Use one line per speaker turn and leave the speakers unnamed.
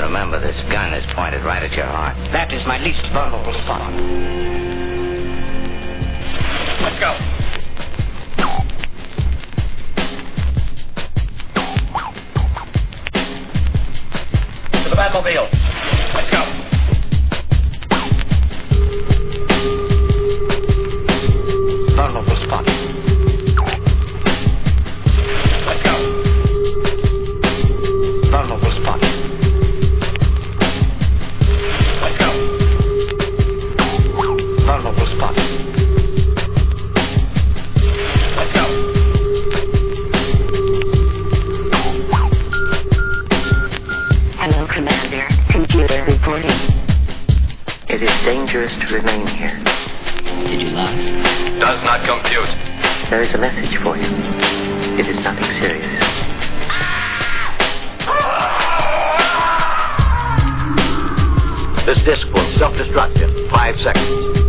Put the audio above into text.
Remember, this gun is pointed right at your heart.
That is my least vulnerable spot. Let's go. To the Batmobile. Let's go. Vulnerable spot. Let's go. Vulnerable spot. Let's go. Vulnerable spot. Let's go.
Hello, Commander. Computer reporting.
It is dangerous to remain here.
Did you lie?
Does not compute.
There is a message for you. It is nothing serious.
This disc will self-destruct in 5 seconds.